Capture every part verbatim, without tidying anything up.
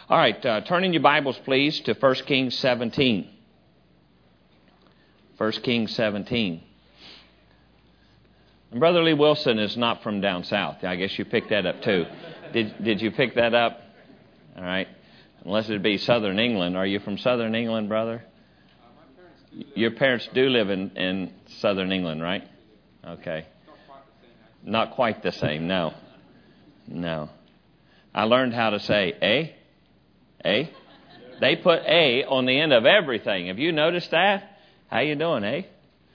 All right, uh, turn in your Bibles, please, to First Kings seventeen. First Kings seventeen. And Brother Lee Wilson is not from down south. I guess you picked that up, too. Did Did you pick that up? All right. Unless it be Southern England. Are you from Southern England, brother? Your parents do live in, in Southern England, right? Okay. Not quite the same, no. No. I learned how to say A. A. They put A on the end of everything. Have you noticed that? How you doing, A?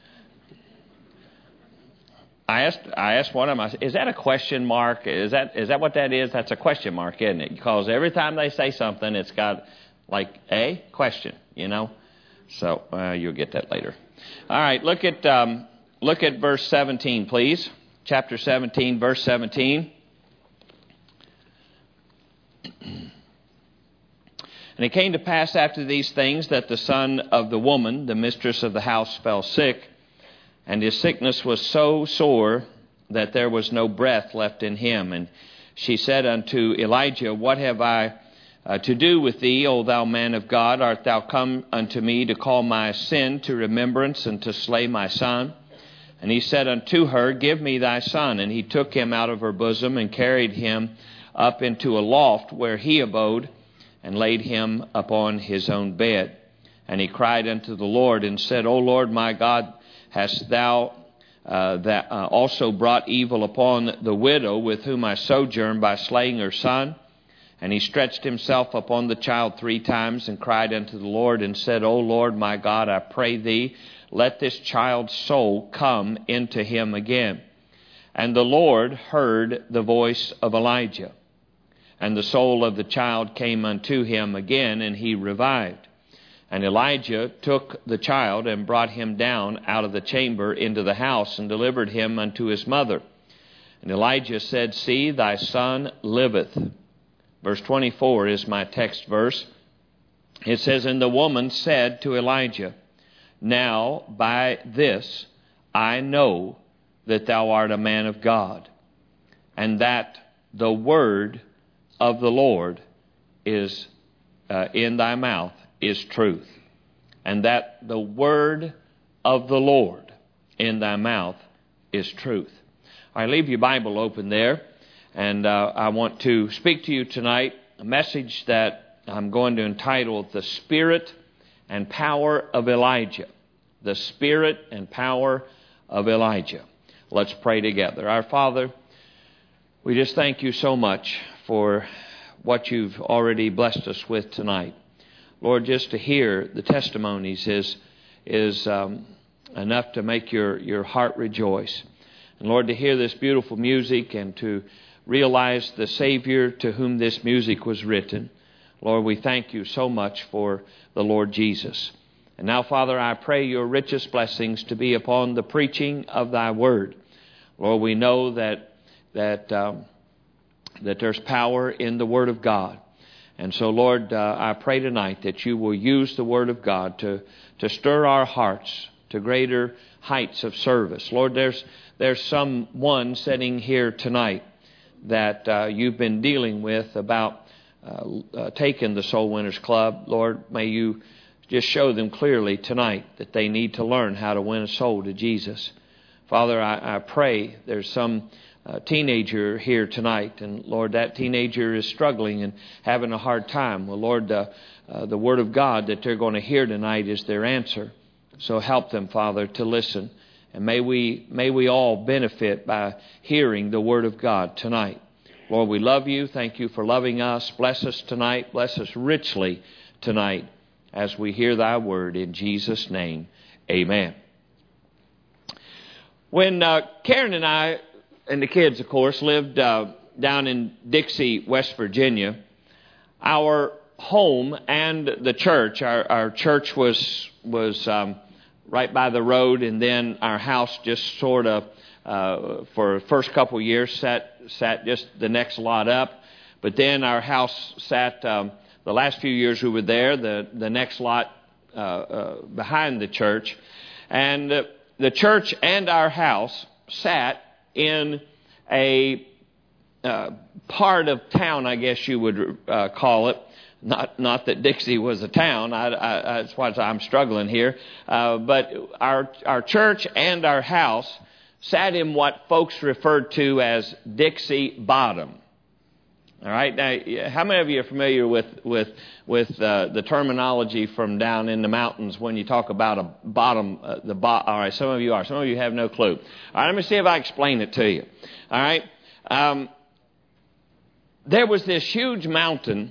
I asked I asked one of them, I said, is that a question mark? Is that is that what that is? That's a question mark, isn't it? Because every time they say something, it's got like a question, you know? So uh, you'll get that later. All right, look at um, look at verse seventeen, please. Chapter seventeen, verse seventeen. And it came to pass after these things that the son of the woman, the mistress of the house, fell sick, and his sickness was so sore that there was no breath left in him. And she said unto Elijah, What have I uh, to do with thee, O thou man of God? Art thou come unto me to call my sin to remembrance and to slay my son? And he said unto her, Give me thy son. And he took him out of her bosom and carried him up into a loft where he abode, and laid him upon his own bed. And he cried unto the Lord and said, O Lord my God, hast thou uh, that uh, also brought evil upon the widow with whom I sojourn by slaying her son? And he stretched himself upon the child three times and cried unto the Lord and said, O Lord my God, I pray thee, let this child's soul come into him again. And the Lord heard the voice of Elijah. And the soul of the child came unto him again, and he revived. And Elijah took the child and brought him down out of the chamber into the house and delivered him unto his mother. And Elijah said, See, thy son liveth. Verse twenty-four is my text verse. It says, And the woman said to Elijah, Now by this I know that thou art a man of God, and that the word of the Lord is uh, in thy mouth is truth, and that the word of the Lord in thy mouth is truth. I leave your Bible open there, and uh, I want to speak to you tonight a message that I'm going to entitle The Spirit and Power of Elijah. The Spirit and Power of Elijah. Let's pray together. Our Father, we just thank you so much for what you've already blessed us with tonight. Lord, just to hear the testimonies is is um, enough to make your, your heart rejoice. And Lord, to hear this beautiful music and to realize the Savior to whom this music was written. Lord, we thank you so much for the Lord Jesus. And now, Father, I pray your richest blessings to be upon the preaching of thy word. Lord, we know that that um, that there's power in the Word of God. And so, Lord, uh, I pray tonight that you will use the Word of God to, to stir our hearts to greater heights of service. Lord, there's there's someone sitting here tonight that uh, you've been dealing with about uh, uh, taking the Soul Winners Club. Lord, may you just show them clearly tonight that they need to learn how to win a soul to Jesus. Father, I, I pray there's some Uh, teenager here tonight, and Lord, that teenager is struggling and having a hard time. Well, Lord, uh, uh, the Word of God that they're going to hear tonight is their answer. So help them, Father, to listen, and may we may we all benefit by hearing the Word of God tonight. Lord, we love you. Thank you for loving us. Bless us tonight. Bless us richly tonight as we hear thy word in Jesus' name. Amen. When uh, Karen and I and the kids, of course, lived uh, down in Dixie, West Virginia, our home and the church, our, our church was was um, right by the road, and then our house just sort of, uh, for the first couple of years, sat, sat just the next lot up. But then our house sat, um, the last few years we were there, the, the next lot uh, uh, behind the church. And uh, the church and our house sat in a uh, part of town, I guess you would uh, call it. Not not that Dixie was a town. I, I, that's why I'm struggling here. Uh, but our our church and our house sat in what folks referred to as Dixie Bottom. All right. Now, how many of you are familiar with with with uh, the terminology from down in the mountains when you talk about a bottom? Uh, the bo- All right. Some of you are. Some of you have no clue. All right. Let me see if I explain it to you. All right. Um, there was this huge mountain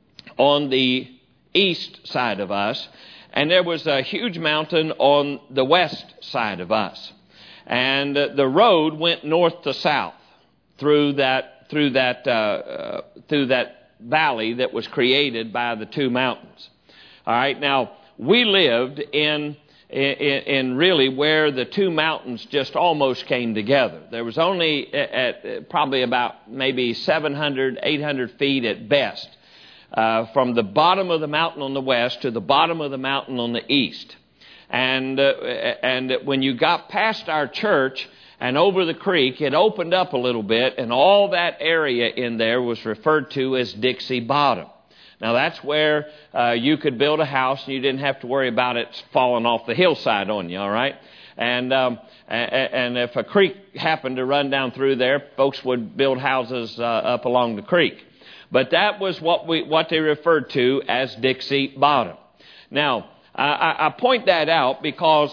on the east side of us, and there was a huge mountain on the west side of us. And uh, the road went north to south through that through that uh, uh, through that valley that was created by the two mountains. All right. Now we lived in in, in really where the two mountains just almost came together. There was only at, at probably about maybe seven hundred, eight hundred feet at best. Uh, from the bottom of the mountain on the west to the bottom of the mountain on the east. And uh, and when you got past our church and over the creek, it opened up a little bit, and all that area in there was referred to as Dixie Bottom. Now, that's where uh, you could build a house and you didn't have to worry about it falling off the hillside on you, all right? And um, and if a creek happened to run down through there, folks would build houses uh, up along the creek. But that was what we what they referred to as Dixie Bottom. Now, I, I point that out because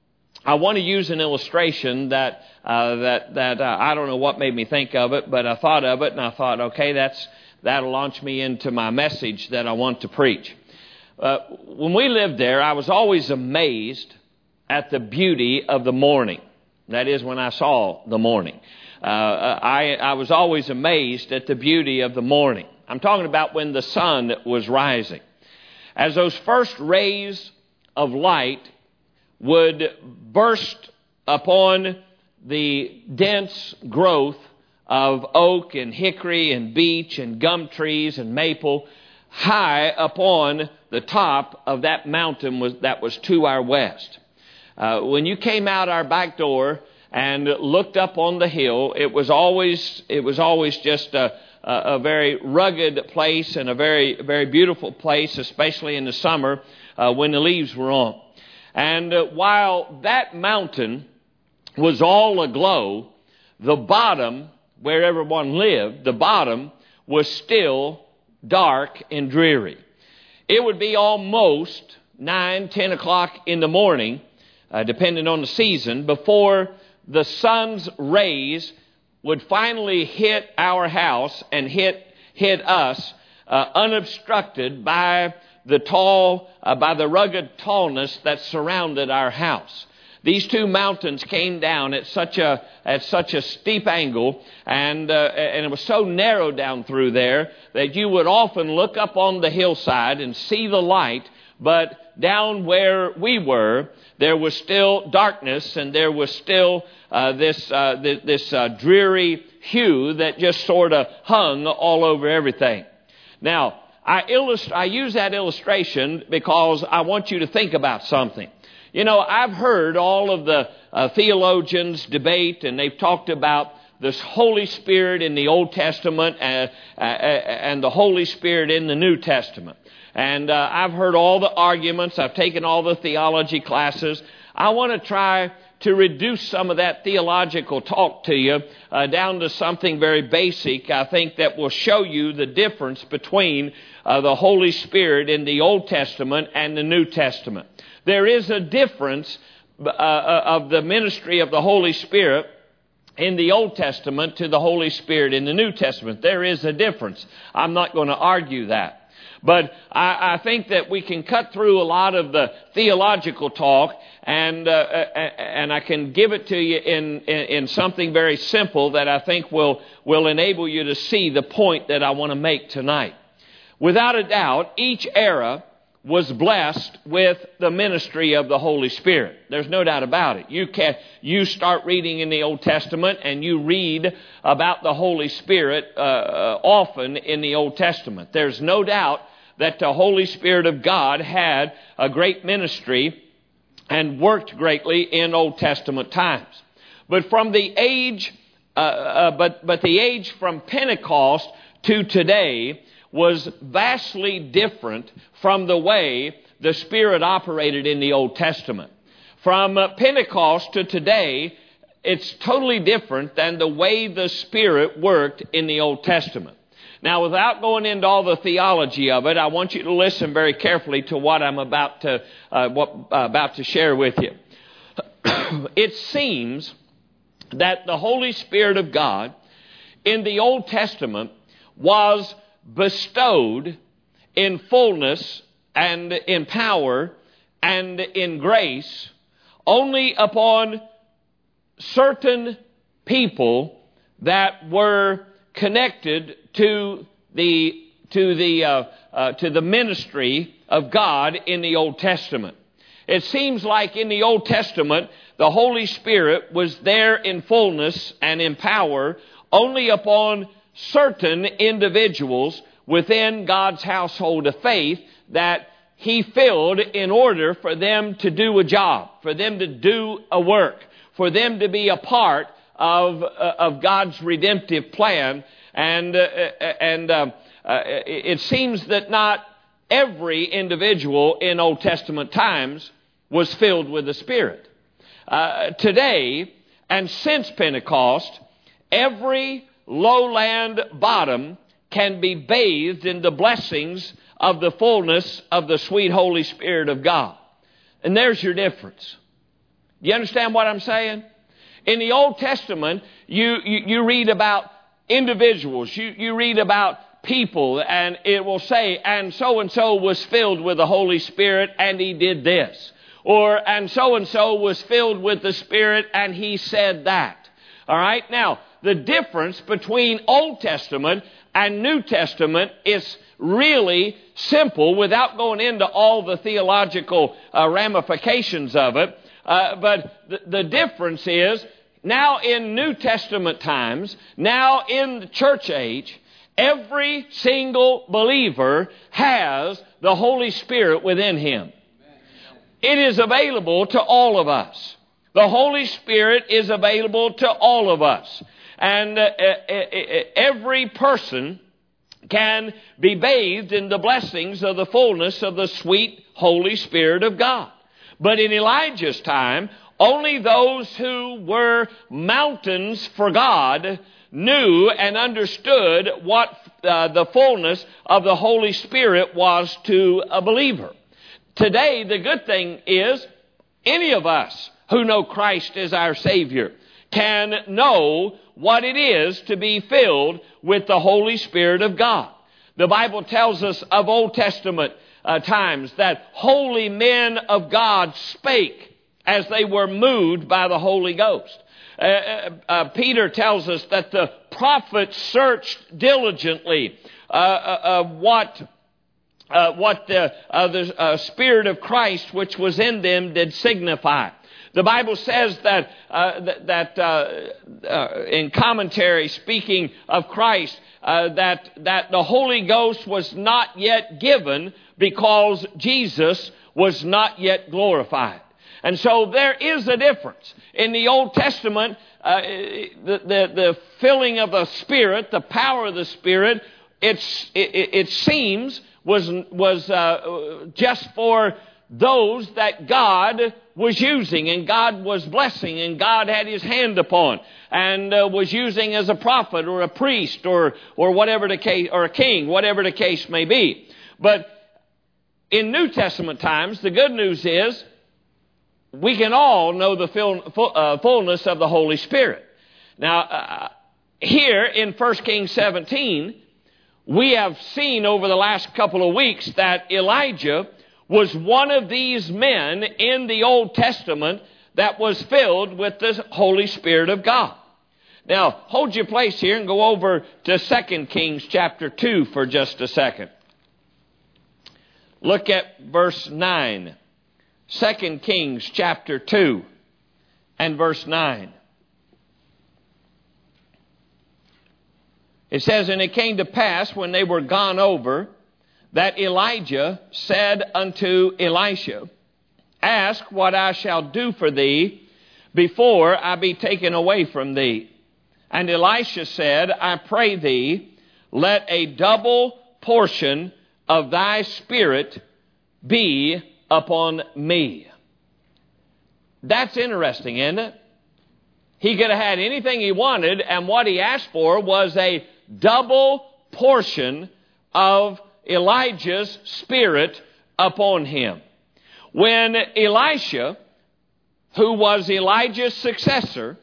I want to use an illustration that uh, that that uh, I don't know what made me think of it, but I thought of it and I thought, okay, that's that'll launch me into my message that I want to preach. Uh, when we lived there, I was always amazed at the beauty of the morning. That is, when I saw the morning. Uh, I, I was always amazed at the beauty of the morning. I'm talking about when the sun was rising. As those first rays of light would burst upon the dense growth of oak and hickory and beech and gum trees and maple high upon the top of that mountain was, that was to our west. Uh, when you came out our back door and looked up on the hill, it was always it was always just a, a, a very rugged place and a very very beautiful place, especially in the summer uh, when the leaves were on. And uh, while that mountain was all aglow, the bottom, where everyone lived, the bottom was still dark and dreary. It would be almost nine, ten o'clock in the morning, uh, depending on the season, before the sun's rays would finally hit our house and hit hit us uh, unobstructed by the tall, uh, by the rugged tallness that surrounded our house. These two mountains came down at such a at such a steep angle, and uh, and it was so narrow down through there that you would often look up on the hillside and see the light, but down where we were, there was still darkness, and there was still uh, this uh, this, this uh, dreary hue that just sort of hung all over everything. Now, I illust- I use that illustration because I want you to think about something. You know, I've heard all of the uh, theologians debate, and they've talked about this Holy Spirit in the Old Testament uh, uh, and the Holy Spirit in the New Testament. And uh, I've heard all the arguments. I've taken all the theology classes. I want to try to reduce some of that theological talk to you uh, down to something very basic, I think, that will show you the difference between uh, the Holy Spirit in the Old Testament and the New Testament. There is a difference uh, of the ministry of the Holy Spirit in the Old Testament to the Holy Spirit in the New Testament. There is a difference. I'm not going to argue that. But I, I think that we can cut through a lot of the theological talk, and uh, and I can give it to you in, in, in something very simple that I think will, will enable you to see the point that I want to make tonight. Without a doubt, each era was blessed with the ministry of the Holy Spirit. There's no doubt about it. You can you start reading in the Old Testament and you read about the Holy Spirit uh, uh, often in the Old Testament. There's no doubt that the Holy Spirit of God had a great ministry and worked greatly in Old Testament times. But from the age uh, uh, but, but the age from Pentecost to today was vastly different from the way the Spirit operated in the Old Testament. From uh, Pentecost to today, it's totally different than the way the Spirit worked in the Old Testament. Now, without going into all the theology of it, I want you to listen very carefully to what I'm about to uh, what, uh, about to share with you. It seems that the Holy Spirit of God in the Old Testament was bestowed in fullness and in power and in grace only upon certain people that were connected to the to the uh, uh, to the ministry of God in the Old Testament. It seems like in the Old Testament the Holy Spirit was there in fullness and in power only upon certain individuals within God's household of faith that He filled in order for them to do a job, for them to do a work, for them to be a part of uh, of God's redemptive plan. And uh, and uh, uh, it seems that not every individual in Old Testament times was filled with the Spirit. Uh, today, and since Pentecost, every lowland bottom can be bathed in the blessings of the fullness of the sweet Holy Spirit of God. And there's your difference. Do you understand what I'm saying? In the Old Testament, you, you, you read about individuals. You, you read about people, and it will say, and so-and-so was filled with the Holy Spirit, and he did this. Or, and so-and-so was filled with the Spirit, and he said that. All right? Now, the difference between Old Testament and New Testament is really simple without going into all the theological uh, ramifications of it. Uh, but the, the difference is, now in New Testament times, now in the church age, every single believer has the Holy Spirit within him. It is available to all of us. The Holy Spirit is available to all of us. And uh, every person can be bathed in the blessings of the fullness of the sweet Holy Spirit of God. But in Elijah's time, only those who were mountains for God knew and understood what uh, the fullness of the Holy Spirit was to a believer. Today, the good thing is, any of us who know Christ as our Savior can know what it is to be filled with the Holy Spirit of God. The Bible tells us of Old Testament uh, times that holy men of God spake as they were moved by the Holy Ghost. Uh, uh, Peter tells us that the prophets searched diligently uh, uh, uh, what uh, what the, uh, the uh, Spirit of Christ which was in them did signify. The Bible says that uh, that, that uh, uh, in commentary, speaking of Christ, uh, that that the Holy Ghost was not yet given because Jesus was not yet glorified. And so there is a difference. In the Old Testament, uh, the, the, the filling of the Spirit, the power of the Spirit, it's, it, it seems was, was uh, just for those that God was using and God was blessing and God had His hand upon and uh, was using as a prophet or a priest or, or whatever the case, or a king, whatever the case may be. But in New Testament times, the good news is, we can all know the full, full, uh, fullness of the Holy Spirit. Now, uh, here in First Kings seventeen, we have seen over the last couple of weeks that Elijah was one of these men in the Old Testament that was filled with the Holy Spirit of God. Now, hold your place here and go over to Second Kings chapter two for just a second. Look at verse nine. Second Kings chapter two and verse nine. It says, and it came to pass when they were gone over, that Elijah said unto Elisha, ask what I shall do for thee before I be taken away from thee. And Elisha said, I pray thee, let a double portion of thy spirit be upon me. That's interesting, isn't it? He could have had anything he wanted, and what he asked for was a double portion of Elijah's spirit upon him. When Elisha, who was Elijah's successor,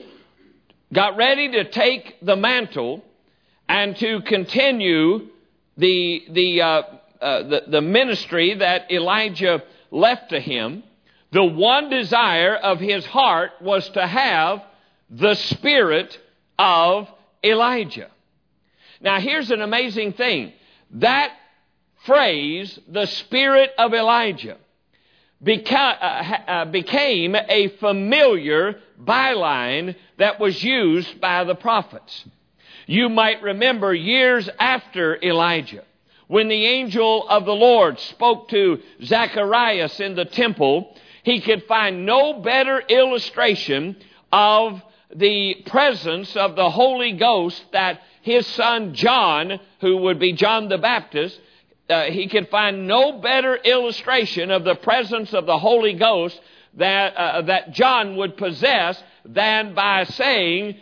got ready to take the mantle and to continue the, the, uh, uh, the, the ministry that Elijah left to him, the one desire of his heart was to have the spirit of Elijah. Now here's an amazing thing. That phrase, the spirit of Elijah, beca- uh, uh, became a familiar byline that was used by the prophets. You might remember years after Elijah, when the angel of the Lord spoke to Zacharias in the temple, he could find no better illustration of the presence of the Holy Ghost that his son John, who would be John the Baptist, uh, he could find no better illustration of the presence of the Holy Ghost that, uh, that John would possess than by saying,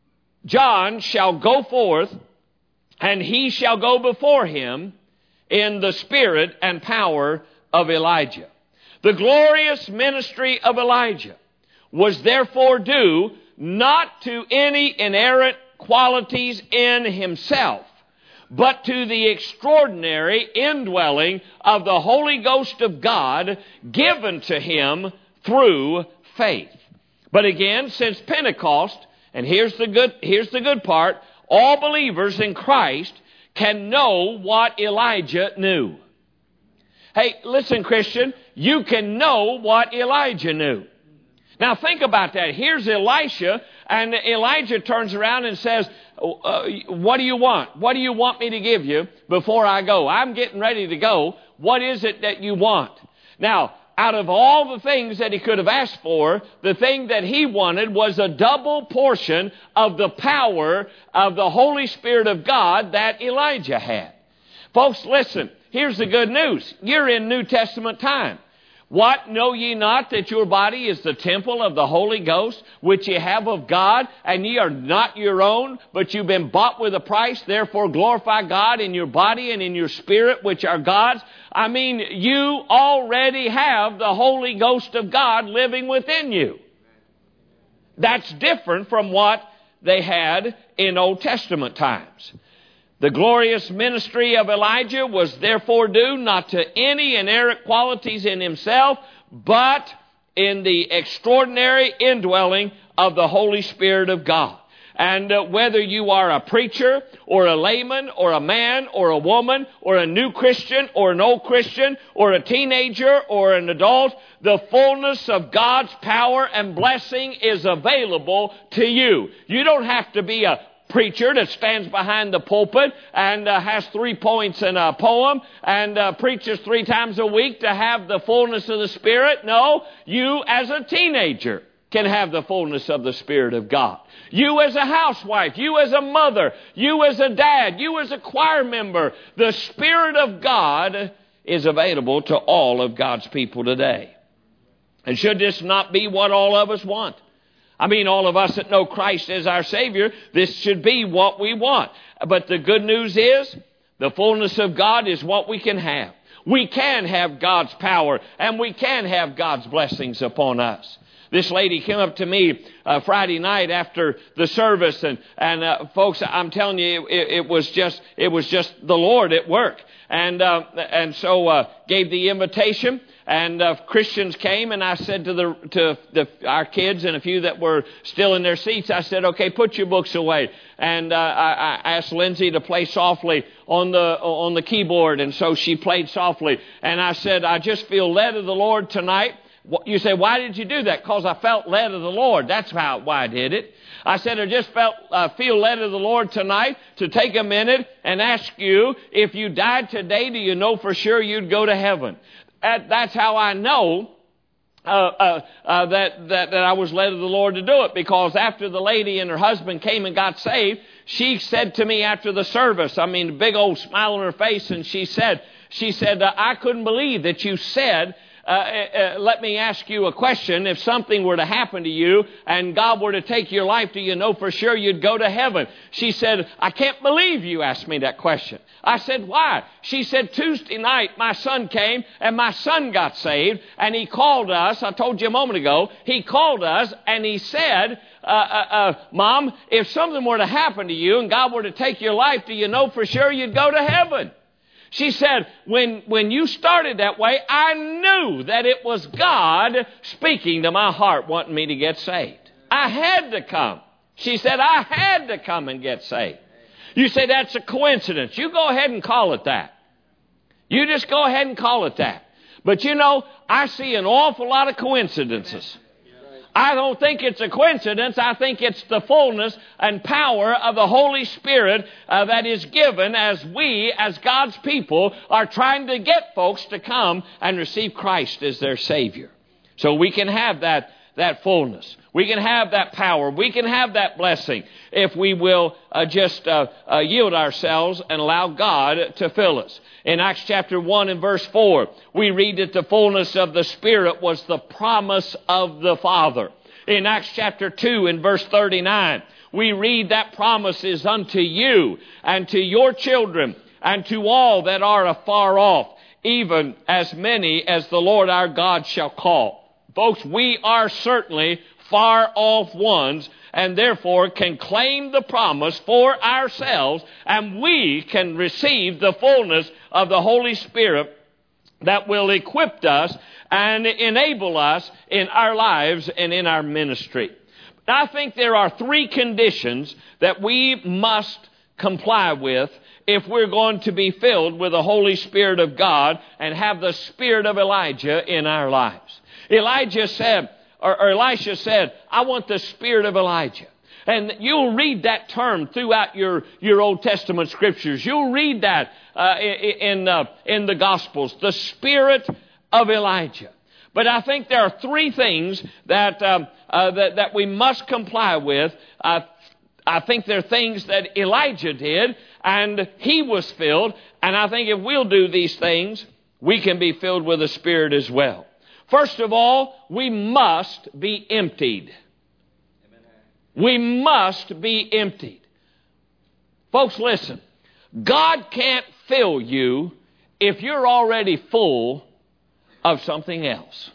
John shall go forth, and he shall go before him in the spirit and power of Elijah. The glorious ministry of Elijah was therefore due not to any inerrant qualities in himself, but to the extraordinary indwelling of the Holy Ghost of God given to him through faith. But again, since Pentecost, and here's the good, here's the good part, all believers in Christ can know what Elijah knew. Hey, listen, Christian, you can know what Elijah knew. Now think about that. Here's Elisha, and Elijah turns around and says, uh, what do you want? What do you want me to give you before I go? I'm getting ready to go. What is it that you want? Now, out of all the things that he could have asked for, the thing that he wanted was a double portion of the power of the Holy Spirit of God that Elijah had. Folks, listen, here's the good news. You're in New Testament time. What, know ye not that your body is the temple of the Holy Ghost, which ye have of God, and ye are not your own, but you've been bought with a price, therefore glorify God in your body and in your spirit, which are God's. I mean, you already have the Holy Ghost of God living within you. That's different from what they had in Old Testament times. The glorious ministry of Elijah was therefore due not to any inerrant qualities in himself, but in the extraordinary indwelling of the Holy Spirit of God. And uh, whether you are a preacher or a layman or a man or a woman or a new Christian or an old Christian or a teenager or an adult, the fullness of God's power and blessing is available to you. You don't have to be a preacher that stands behind the pulpit and uh, has three points in a poem and uh, preaches three times a week to have the fullness of the Spirit. No, you as a teenager can have the fullness of the Spirit of God. You as a housewife, you as a mother, you as a dad, you as a choir member, the Spirit of God is available to all of God's people today. And should this not be what all of us want? I mean, all of us that know Christ as our Savior, this should be what we want. But the good news is, the fullness of God is what we can have. We can have God's power, and we can have God's blessings upon us. This lady came up to me uh, Friday night after the service, and and uh, folks, I'm telling you, it, it was just it was just the Lord at work, and uh, and so uh, gave the invitation. And uh, Christians came, and I said to the to the, our kids and a few that were still in their seats, I said, "Okay, put your books away." And uh, I, I asked Lindsay to play softly on the on the keyboard, and so she played softly. And I said, "I just feel led of the Lord tonight." You say, "Why did you do that?" Because I felt led of the Lord. That's how why I did it. I said, "I just felt uh, feel led of the Lord tonight to take a minute and ask you, if you died today, do you know for sure you'd go to heaven?" That's how I know uh, uh, uh, that, that, that I was led of the Lord to do it, because after the lady and her husband came and got saved, she said to me after the service, I mean, a big old smile on her face, and she said, she said, uh, I couldn't believe that you said, Uh, uh, let me ask you a question. If something were to happen to you and God were to take your life, do you know for sure you'd go to heaven? She said, I can't believe you asked me that question. I said, why? She said, Tuesday night my son came and my son got saved, and he called us. I told you a moment ago, he called us and he said, uh, uh, uh, Mom, if something were to happen to you and God were to take your life, do you know for sure you'd go to heaven? She said, when, when you started that way, I knew that it was God speaking to my heart wanting me to get saved. I had to come. She said, I had to come and get saved. You say that's a coincidence. You go ahead and call it that. You just go ahead and call it that. But you know, I see an awful lot of coincidences. I don't think it's a coincidence. I think it's the fullness and power of the Holy Spirit uh, that is given as we, as God's people, are trying to get folks to come and receive Christ as their Savior. So we can have that, that fullness. We can have that power. We can have that blessing if we will uh, just uh, uh, yield ourselves and allow God to fill us. In Acts chapter one and verse four, we read that the fullness of the Spirit was the promise of the Father. In Acts chapter two and verse thirty-nine, we read that promise is unto you and to your children and to all that are afar off, even as many as the Lord our God shall call. Folks, we are certainly far off ones, and therefore can claim the promise for ourselves, and we can receive the fullness of the Holy Spirit that will equip us and enable us in our lives and in our ministry. I think there are three conditions that we must comply with if we're going to be filled with the Holy Spirit of God and have the spirit of Elijah in our lives. Elijah said, Or, or Elisha said, I want the spirit of Elijah. And you'll read that term throughout your, your Old Testament scriptures. You'll read that uh, in, uh, in the Gospels, the spirit of Elijah. But I think there are three things that, um, uh, that, that we must comply with. Uh, I think there are things that Elijah did, and he was filled. And I think if we'll do these things, we can be filled with the Spirit as well. First of all, we must be emptied. We must be emptied. Folks, listen. God can't fill you if you're already full of something else.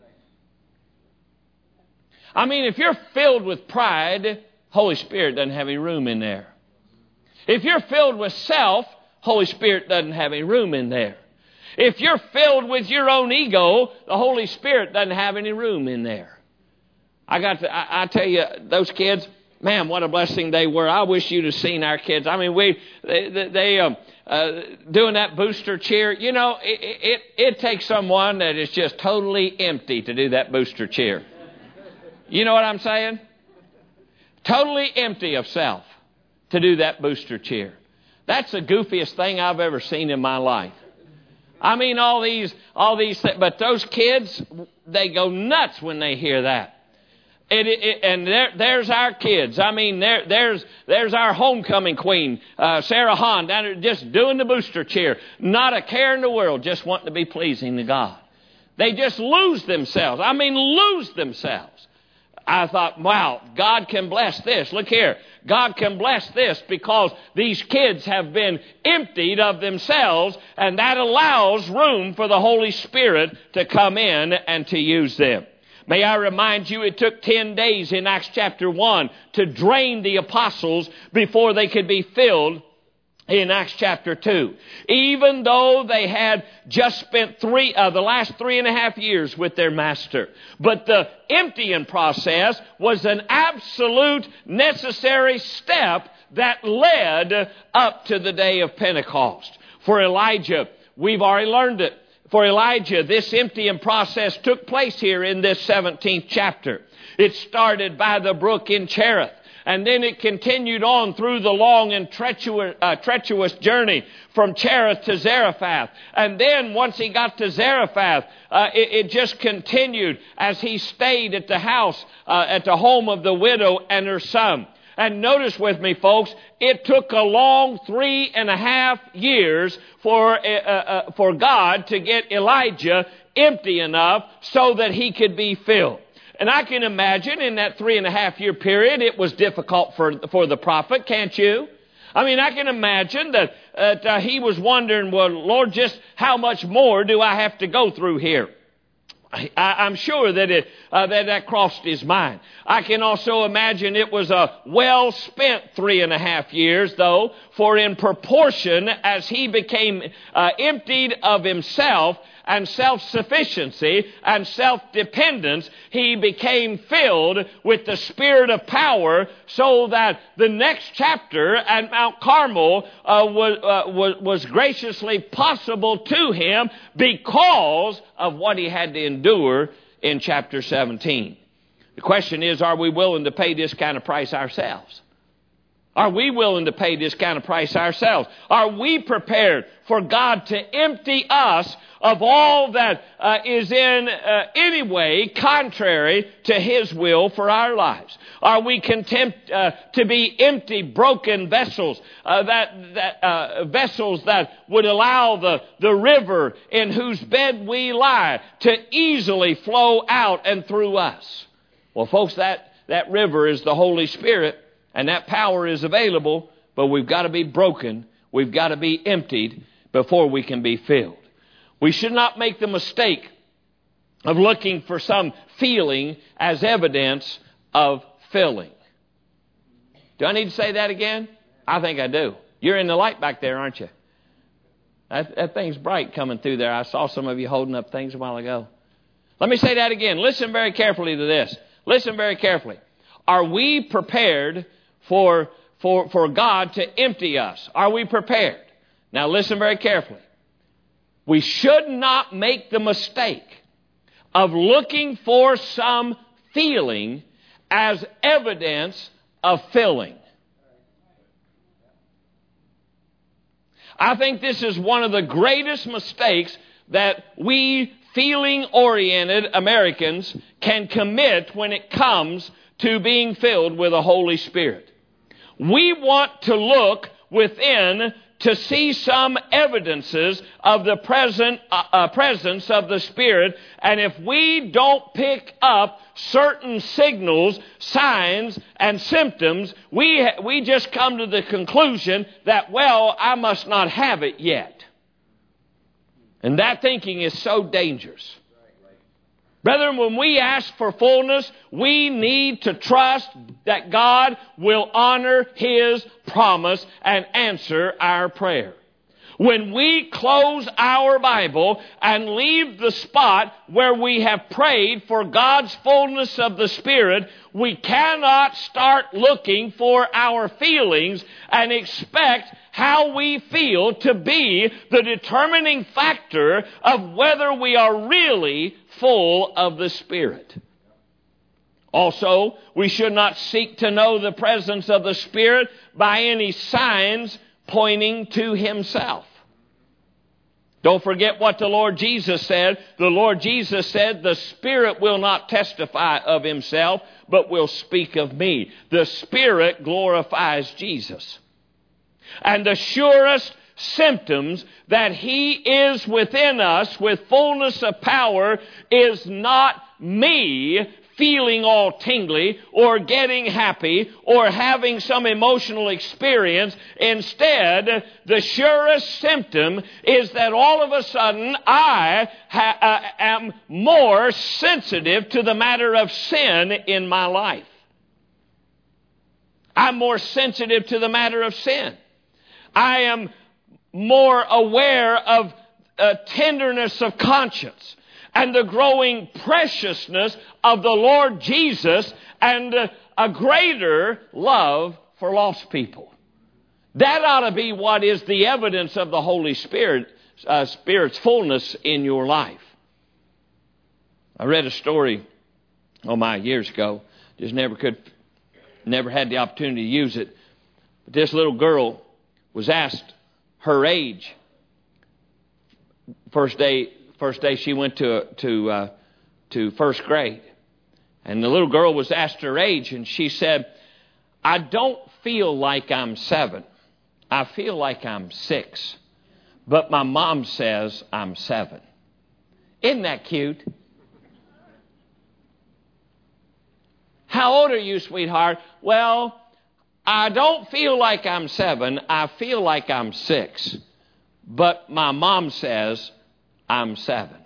I mean, if you're filled with pride, Holy Spirit doesn't have any room in there. If you're filled with self, Holy Spirit doesn't have any room in there. If you're filled with your own ego, the Holy Spirit doesn't have any room in there. I got to, I, I tell you, those kids, man, what a blessing they were. I wish you'd have seen our kids. I mean, we, they, they, they um, uh, doing that booster cheer. You know, it, it, it takes someone that is just totally empty to do that booster cheer. You know what I'm saying? Totally empty of self to do that booster cheer. That's the goofiest thing I've ever seen in my life. I mean, all these, all these, th- but those kids, they go nuts when they hear that. It, it, and there, there's our kids. I mean, there, there's, there's our homecoming queen, uh, Sarah Hahn, down there just doing the booster cheer. Not a care in the world, just wanting to be pleasing to God. They just lose themselves. I mean, lose themselves. I thought, wow, God can bless this. Look here. God can bless this because these kids have been emptied of themselves, and that allows room for the Holy Spirit to come in and to use them. May I remind you, it took ten days in Acts chapter one to drain the apostles before they could be filled in Acts chapter two. Even though they had just spent three, uh, the last three and a half years with their master. But the emptying process was an absolute necessary step that led up to the day of Pentecost. For Elijah, we've already learned it. For Elijah, this emptying process took place here in this seventeenth chapter. It started by the brook in Cherith. And then it continued on through the long and treacherous, uh, treacherous journey from Cherith to Zarephath. And then once he got to Zarephath, uh, it, it just continued as he stayed at the house, uh, at the home of the widow and her son. And notice with me, folks, it took a long three and a half years for, uh, uh, for God to get Elijah empty enough so that he could be filled. And I can imagine in that three and a half year period, it was difficult for, for the prophet, can't you? I mean, I can imagine that, that uh, he was wondering, well, Lord, just how much more do I have to go through here? I, I'm sure that it uh, that that crossed his mind. I can also imagine it was a well-spent three and a half years, though, for in proportion as he became uh, emptied of himself and self-sufficiency and self-dependence, he became filled with the Spirit of power, so that the next chapter at Mount Carmel uh, was, uh, was, was graciously possible to him because of what he had to endure in chapter seventeen. The question is, are we willing to pay this kind of price ourselves? Are we willing to pay this kind of price ourselves? Are we prepared for God to empty us of all that uh, is in uh, any way contrary to His will for our lives? Are we content uh, to be empty, broken vessels, uh, that, that uh, vessels that would allow the, the river in whose bed we lie to easily flow out and through us? Well, folks, that, that river is the Holy Spirit. And that power is available, but we've got to be broken. We've got to be emptied before we can be filled. We should not make the mistake of looking for some feeling as evidence of filling. Do I need to say that again? I think I do. You're in the light back there, aren't you? That, that thing's bright coming through there. I saw some of you holding up things a while ago. Let me say that again. Listen very carefully to this. Listen very carefully. Are we prepared For, for, for God to empty us? Are we prepared? Now listen very carefully. We should not make the mistake of looking for some feeling as evidence of filling. I think this is one of the greatest mistakes that we feeling-oriented Americans can commit when it comes to being filled with the Holy Spirit. We want to look within to see some evidences of the present uh, uh, presence of the Spirit. And if we don't pick up certain signals, signs, and symptoms, we, ha- we just come to the conclusion that, well, I must not have it yet. And that thinking is so dangerous. Brethren, when we ask for fullness, we need to trust that God will honor His promise and answer our prayer. When we close our Bible and leave the spot where we have prayed for God's fullness of the Spirit, we cannot start looking for our feelings and expect how we feel to be the determining factor of whether we are really full of the Spirit. Also, we should not seek to know the presence of the Spirit by any signs pointing to Himself. Don't forget what the Lord Jesus said. The Lord Jesus said, the Spirit will not testify of Himself, but will speak of me. The Spirit glorifies Jesus. And the surest symptoms that He is within us with fullness of power is not me feeling all tingly or getting happy or having some emotional experience. Instead, the surest symptom is that all of a sudden I ha- uh, am more sensitive to the matter of sin in my life. I'm more sensitive to the matter of sin. I am more aware of uh, tenderness of conscience and the growing preciousness of the Lord Jesus and uh, a greater love for lost people. That ought to be what is the evidence of the Holy Spirit, uh, Spirit's fullness in your life. I read a story, oh my, years ago, just never could Never had the opportunity to use it. But this little girl was asked her age. First day, first day she went to to uh, to first grade, and the little girl was asked her age, and she said, "I don't feel like I'm seven. I feel like I'm six, but my mom says I'm seven." Isn't that cute? How old are you, sweetheart? Well, I don't feel like I'm seven. I feel like I'm six. But my mom says I'm seven.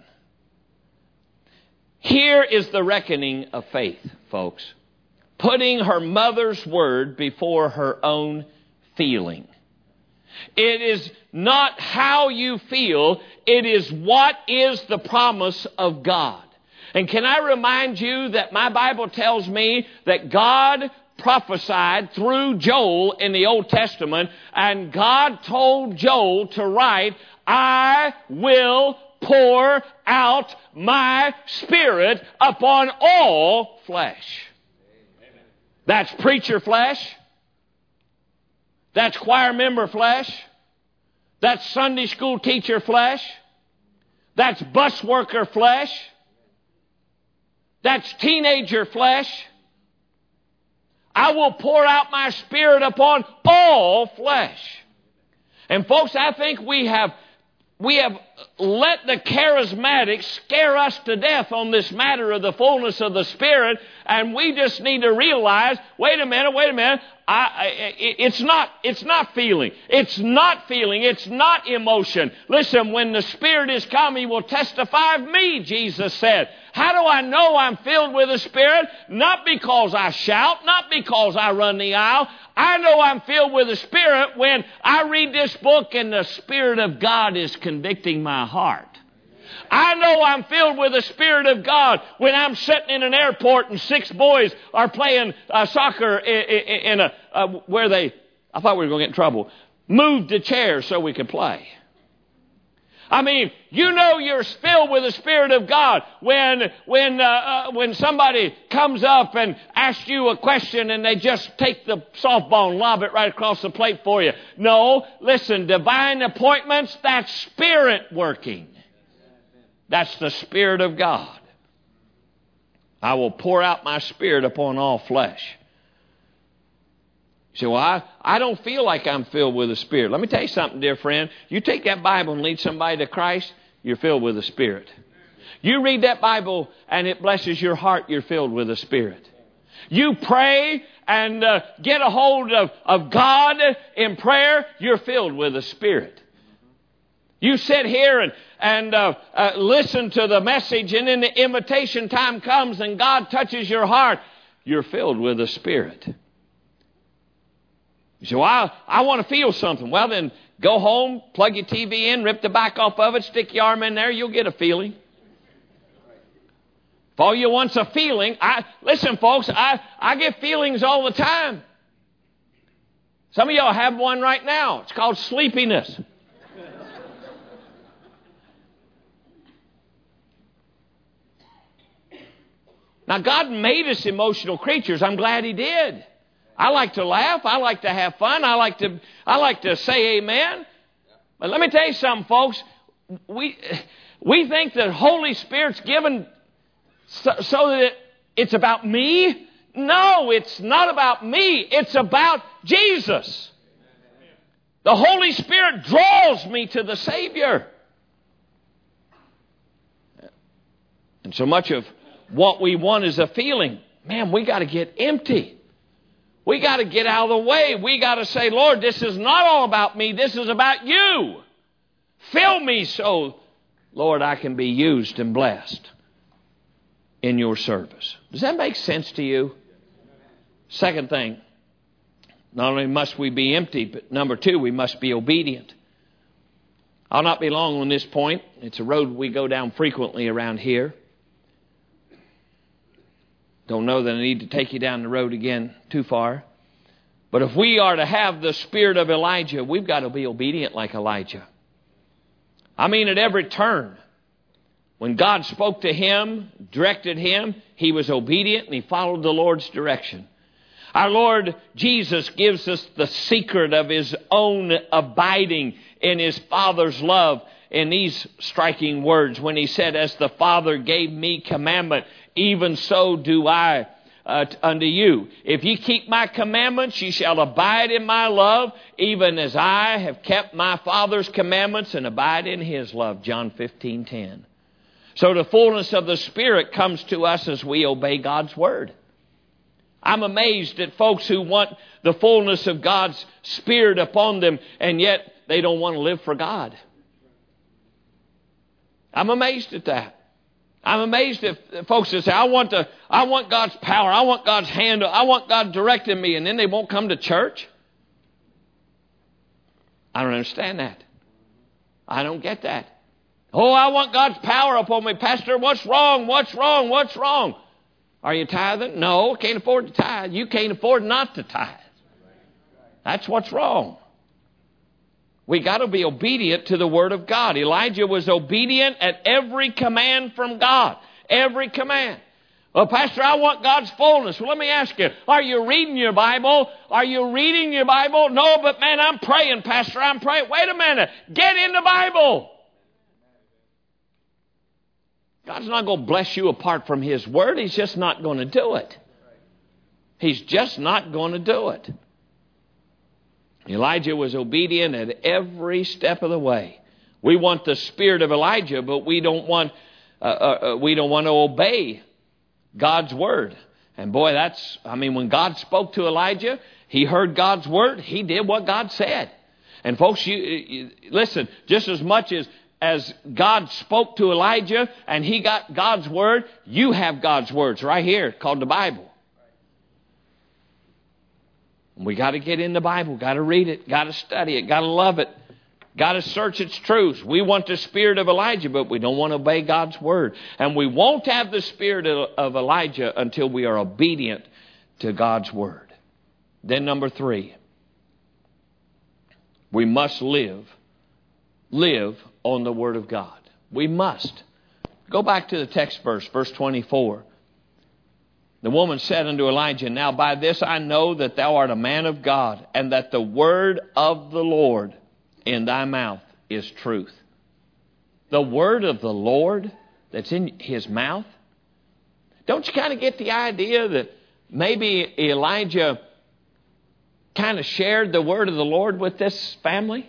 Here is the reckoning of faith, folks. Putting her mother's word before her own feeling. It is not how you feel. It is what is the promise of God. And can I remind you that my Bible tells me that God prophesied through Joel in the Old Testament, and God told Joel to write, "I will pour out my Spirit upon all flesh." Amen. That's preacher flesh. That's choir member flesh. That's Sunday school teacher flesh. That's bus worker flesh. That's teenager flesh. I will pour out my Spirit upon all flesh. And folks, I think we have we have let the charismatics scare us to death on this matter of the fullness of the Spirit, and we just need to realize, wait a minute, wait a minute, I, I, it's not, it's not feeling. It's not feeling. It's not emotion. Listen, when the Spirit is come, He will testify of me, Jesus said. How do I know I'm filled with the Spirit? Not because I shout, not because I run the aisle. I know I'm filled with the Spirit when I read this book and the Spirit of God is convicting my heart. I know I'm filled with the Spirit of God when I'm sitting in an airport and six boys are playing uh, soccer in, in a uh, where they, I thought we were going to get in trouble, moved the chairs so we could play. I mean, you know you're filled with the Spirit of God when when uh, uh, when somebody comes up and asks you a question and they just take the softball and lob it right across the plate for you. No, listen, divine appointments, that's Spirit working. That's the Spirit of God. I will pour out my Spirit upon all flesh. You say, well, I, I don't feel like I'm filled with the Spirit. Let me tell you something, dear friend. You take that Bible and lead somebody to Christ, you're filled with the Spirit. You read that Bible and it blesses your heart, you're filled with the Spirit. You pray and uh, get a hold of, of God in prayer, you're filled with the Spirit. You sit here and, and uh, uh, listen to the message, and then the invitation time comes and God touches your heart, you're filled with the Spirit. You say, well, I, I want to feel something. Well, then go home, plug your T V in, rip the back off of it, stick your arm in there, you'll get a feeling. If all you want's a feeling, I listen, folks, I, I get feelings all the time. Some of y'all have one right now. It's called sleepiness. Now, God made us emotional creatures. I'm glad He did. I like to laugh. I like to have fun. I like to I like to say amen. But let me tell you something, folks. We we think that Holy Spirit's given so, so that it's about me. No, it's not about me. It's about Jesus. The Holy Spirit draws me to the Savior. And so much of what we want is a feeling. Man, we got to get empty. We got to get out of the way. We got to say, Lord, this is not all about me. This is about you. Fill me so, Lord, I can be used and blessed in your service. Does that make sense to you? Second thing, not only must we be empty, but number two, we must be obedient. I'll not be long on this point. It's a road we go down frequently around here. Don't know that I need to take you down the road again too far. But if we are to have the spirit of Elijah, we've got to be obedient like Elijah. I mean, at every turn. When God spoke to him, directed him, he was obedient and he followed the Lord's direction. Our Lord Jesus gives us the secret of His own abiding in His Father's love in these striking words when He said, as the Father gave me commandment, even so do I uh, unto you. If ye keep my commandments, ye shall abide in my love, even as I have kept my Father's commandments and abide in His love. John fifteen ten. So the fullness of the Spirit comes to us as we obey God's Word. I'm amazed at folks who want the fullness of God's Spirit upon them, and yet they don't want to live for God. I'm amazed at that. I'm amazed at folks that say, I want to, I want God's power, I want God's hand, I want God directing me, and then they won't come to church. I don't understand that. I don't get that. Oh, I want God's power upon me. Pastor, what's wrong? What's wrong? What's wrong? Are you tithing? No, can't afford to tithe. You can't afford not to tithe. That's what's wrong. We got to be obedient to the Word of God. Elijah was obedient at every command from God. Every command. Well, Pastor, I want God's fullness. Well, let me ask you, are you reading your Bible? Are you reading your Bible? No, but man, I'm praying, Pastor. I'm praying. Wait a minute. Get in the Bible. God's not going to bless you apart from His Word. He's just not going to do it. He's just not going to do it. Elijah was obedient at every step of the way. We want the spirit of Elijah, but we don't want uh, uh, we don't want to obey God's Word. And boy, that's, I mean, when God spoke to Elijah, he heard God's Word. He did what God said. And folks, you, you listen, just as much as As God spoke to Elijah and he got God's Word, you have God's words right here called the Bible. We got to get in the Bible, got to read it, got to study it, got to love it, got to search its truths. We want the spirit of Elijah, but we don't want to obey God's Word. And we won't have the spirit of Elijah until we are obedient to God's Word. Then number three, we must live, live on the Word of God. We must. Go back to the text verse, verse twenty-four. The woman said unto Elijah, now by this I know that thou art a man of God, and that the word of the Lord in thy mouth is truth. The word of the Lord that's in His mouth? Don't you kind of get the idea that maybe Elijah kind of shared the word of the Lord with this family?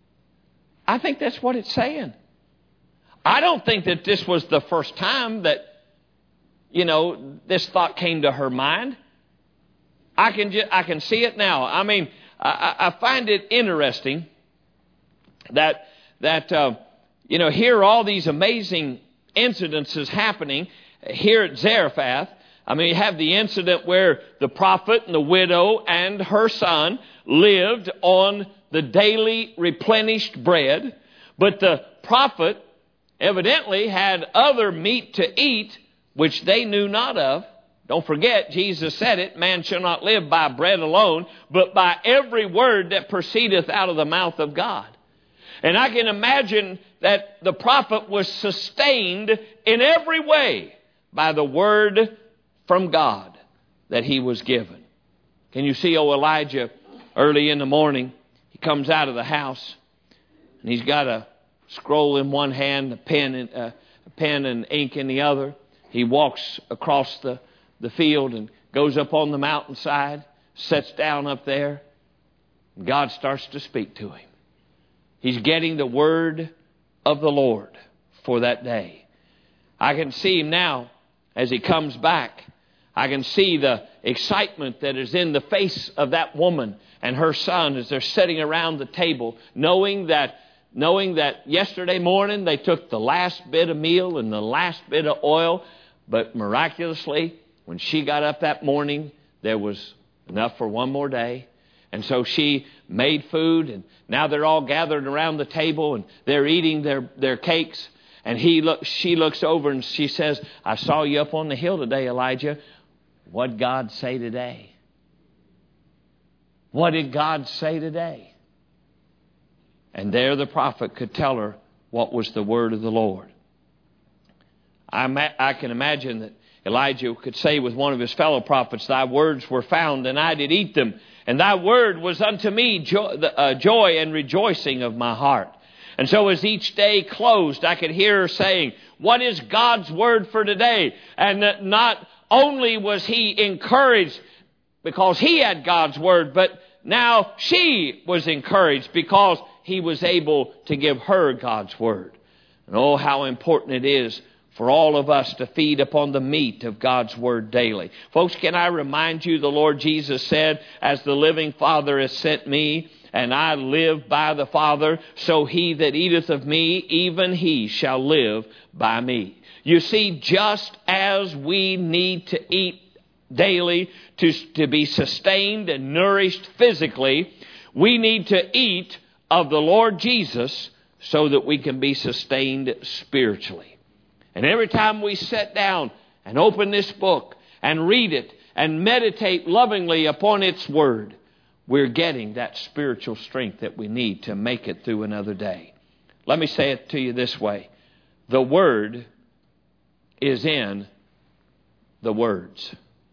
I think that's what it's saying. I don't think that this was the first time that, you know, this thought came to her mind. I can ju- I can see it now. I mean, I, I find it interesting that that uh, you know, here are all these amazing incidences happening here at Zarephath. I mean, you have the incident where the prophet and the widow and her son lived on the daily replenished bread, but the prophet evidently had other meat to eat, which they knew not of. Don't forget, Jesus said it, man shall not live by bread alone, but by every word that proceedeth out of the mouth of God. And I can imagine that the prophet was sustained in every way by the word from God that he was given. Can you see, oh, Elijah, early in the morning, he comes out of the house, and he's got a scroll in one hand, a pen and, uh, a pen and ink in the other. He walks across the, the field and goes up on the mountainside, sits down up there. And God starts to speak to him. He's getting the word of the Lord for that day. I can see him now as he comes back. I can see the excitement that is in the face of that woman and her son as they're sitting around the table, knowing that knowing that yesterday morning they took the last bit of meal and the last bit of oil, but miraculously, when she got up that morning, there was enough for one more day. And so she made food, and now they're all gathered around the table, and they're eating their, their cakes. And he look, she looks over and she says, I saw you up on the hill today, Elijah. What'd God say today? What did God say today? And there the prophet could tell her what was the word of the Lord. I, ma- I can imagine that Elijah could say with one of his fellow prophets, "Thy words were found, and I did eat them. And thy word was unto me joy, uh, joy and rejoicing of my heart." And so as each day closed, I could hear her saying, "What is God's word for today?" And that not only was he encouraged because he had God's word, but now she was encouraged because he was able to give her God's word. And oh, how important it is for all of us to feed upon the meat of God's word daily. Folks, can I remind you, the Lord Jesus said, "As the living Father has sent me, and I live by the Father, so he that eateth of me, even he shall live by me." You see, just as we need to eat daily to, to be sustained and nourished physically, we need to eat of the Lord Jesus so that we can be sustained spiritually. And every time we sit down and open this book and read it and meditate lovingly upon its word, we're getting that spiritual strength that we need to make it through another day. Let me say it to you this way. The word is in the words.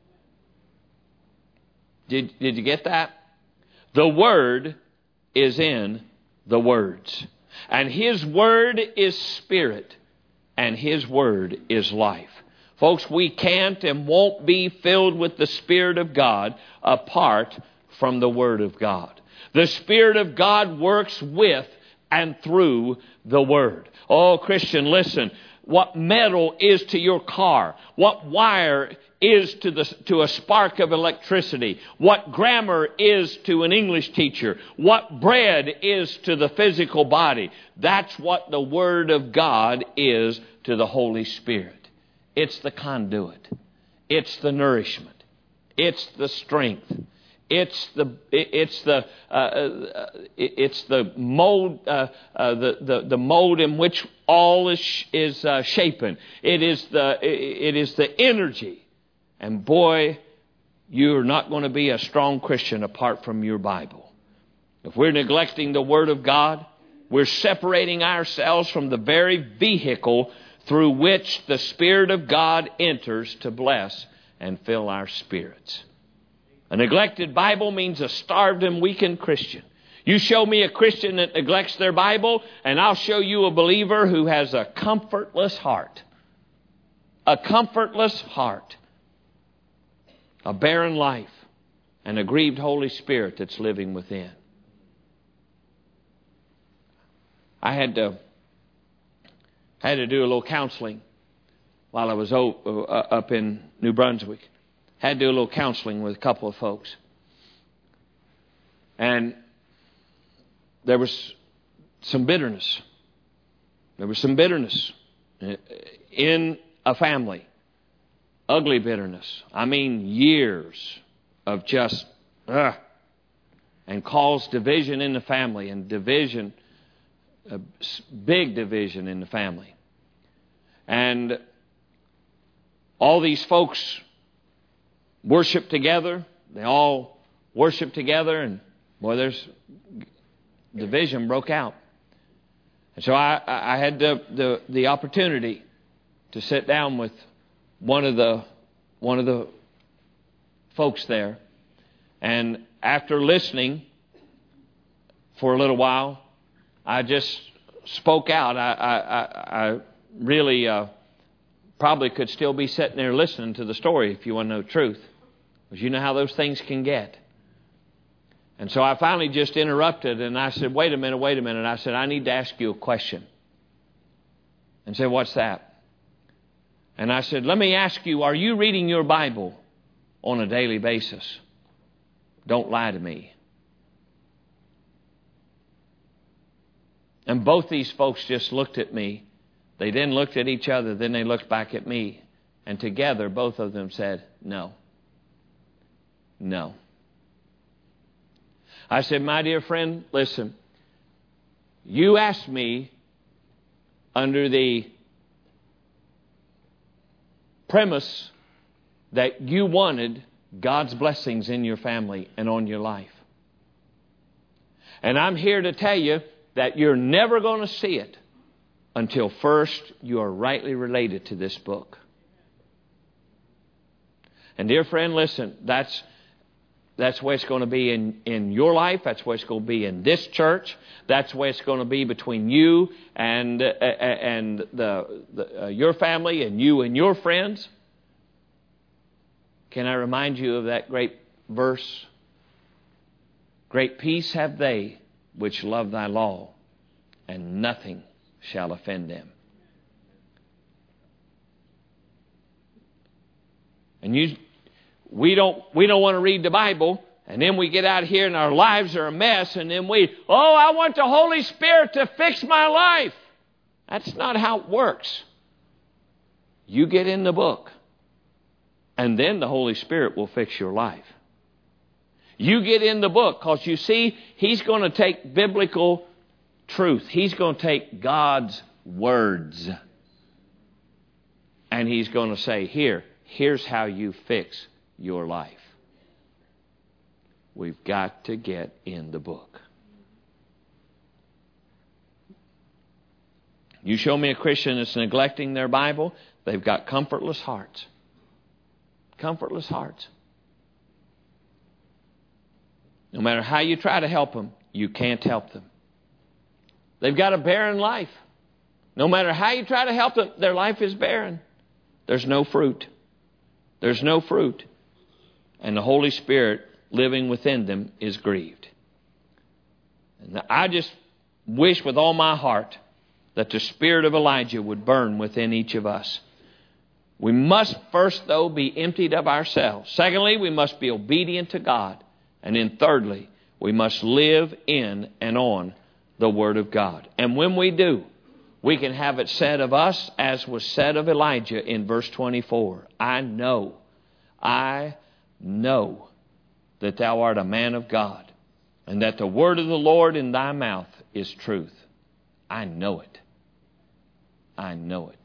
Did, did you get that? The word is in the words. And his word is spirit. And his word is life. Folks, we can't and won't be filled with the Spirit of God apart from the Word of God. The Spirit of God works with and through the Word. Oh, Christian, listen. What metal is to your car, what wire is to the to a spark of electricity, what grammar is to an English teacher, what bread is to the physical body, that's what the Word of God is to the Holy Spirit. It's the conduit. It's the nourishment. It's the strength. It's the it's the uh, uh, it's the mold uh, uh, the, the the mold in which all is is uh, shapen. It is the it is the energy. And boy, you're not going to be a strong Christian apart from your Bible. If we're neglecting the Word of God, we're separating ourselves from the very vehicle through which the Spirit of God enters to bless and fill our spirits. A neglected Bible means a starved and weakened Christian. You show me a Christian that neglects their Bible, and I'll show you a believer who has a comfortless heart. A comfortless heart. A barren life. And a grieved Holy Spirit that's living within. I had to, had to do a little counseling while I was up in New Brunswick. Had to do a little counseling with a couple of folks. And there was some bitterness. There was some bitterness in a family. Ugly bitterness. I mean years of just, ugh, and caused division in the family and division, a big division in the family. And all these folks worship together. They all worship together, and boy, there's division broke out. And so I, I had the, the the opportunity to sit down with one of the one of the folks there, and after listening for a little while, I just spoke out. I I, I, I really uh, probably could still be sitting there listening to the story if you want to know the truth. Because you know how those things can get. And so I finally just interrupted and I said, wait a minute, wait a minute. I said, I need to ask you a question. And said, what's that? And I said, let me ask you, are you reading your Bible on a daily basis? Don't lie to me. And both these folks just looked at me. They then looked at each other, then they looked back at me. And together, both of them said, no. No. I said, my dear friend, listen. You asked me under the premise that you wanted God's blessings in your family and on your life. And I'm here to tell you that you're never going to see it until first you are rightly related to this book. And dear friend, listen, that's that's the way it's going to be in, in your life. That's the way it's going to be in this church. That's the way it's going to be between you and uh, and the, the uh, your family and you and your friends. Can I remind you of that great verse? Great peace have they which love thy law, and nothing shall offend them. And you, we don't, we don't want to read the Bible, and then we get out here and our lives are a mess, and then we, oh, I want the Holy Spirit to fix my life. That's not how it works. You get in the book, and then the Holy Spirit will fix your life. You get in the book, because you see, He's going to take biblical truth. He's going to take God's words, and He's going to say, here, here's how you fix your life. We've got to get in the book. You show me a Christian that's neglecting their Bible, they've got comfortless hearts. Comfortless hearts. No matter how you try to help them, you can't help them. They've got a barren life. No matter how you try to help them, their life is barren. There's no fruit. There's no fruit. And the Holy Spirit living within them is grieved. And I just wish with all my heart that the spirit of Elijah would burn within each of us. We must first, though, be emptied of ourselves. Secondly, we must be obedient to God. And then thirdly, we must live in and on the Word of God. And when we do, we can have it said of us as was said of Elijah in verse twenty-four. I know, I know that thou art a man of God, and that the word of the Lord in thy mouth is truth. I know it. I know it.